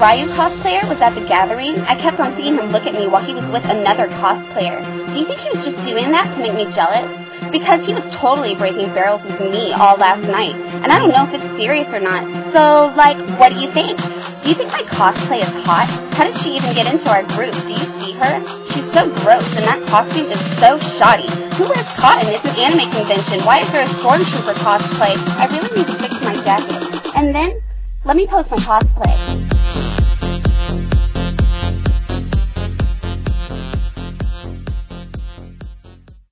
Ryu cosplayer was at the gathering, I kept on seeing him look at me while he was with another cosplayer. Do you think he was just doing that to make me jealous? Because he was totally breaking barrels with me all last night, and I don't know if it's serious or not. So, like, what do you think? Do you think my cosplay is hot? How did she even get into our group? Do you see her? She's so gross, and that costume is so shoddy. Who wears cotton? It's an anime convention. Why is there a stormtrooper cosplay? I really need to fix my jacket. And then, let me post my cosplay.